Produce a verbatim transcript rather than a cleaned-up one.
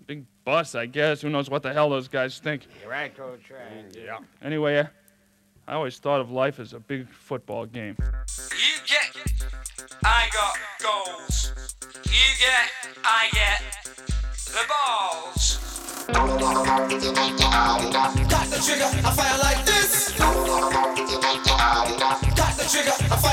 big bus, I guess. Who knows what the hell those guys think? You're right, Coach. Right. Yeah. Anyway, uh, I always thought of life as a big football game. You get, I got goals. You get, I get the balls. Got the trigger, I fire like this. Got the trigger, I fire